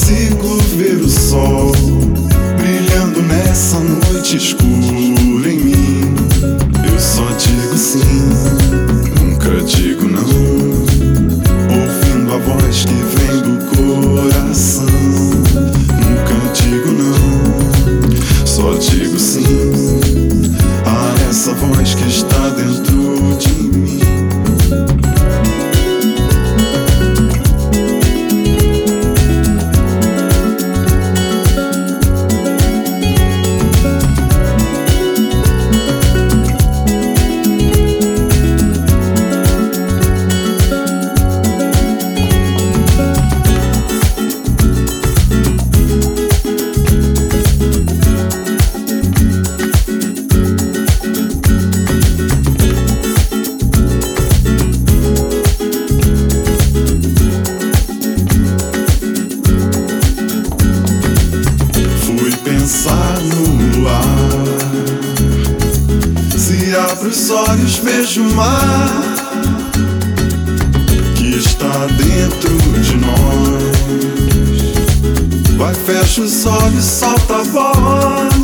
consigo ver o sol brilhando nessa noite escura em mim. Eu só digo sim, nunca digo não, ouvindo a voz que vem do coração. Nunca digo não, só digo sim a essa voz que está dentro de mim. Pensar no luar, se abro os olhos vejo o mar que está dentro de nós. Vai, fecha os olhos, solta a voz.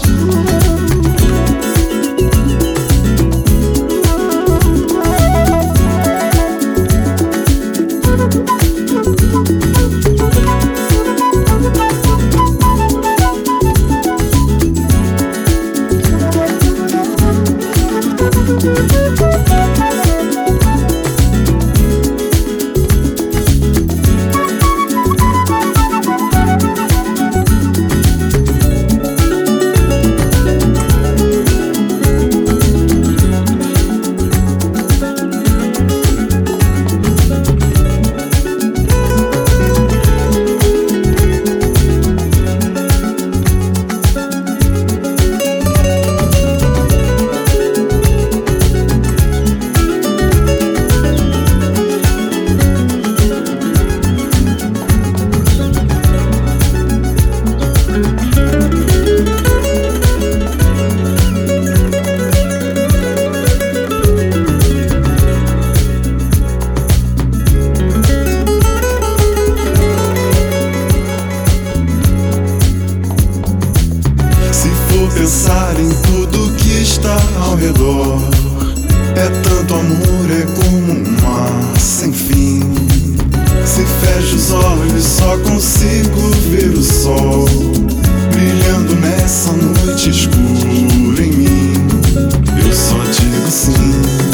Pensar em tudo que está ao redor é tanto amor, é como um mar sem fim. Se fecho os olhos só consigo ver o sol brilhando nessa noite escura em mim. Eu só digo sim.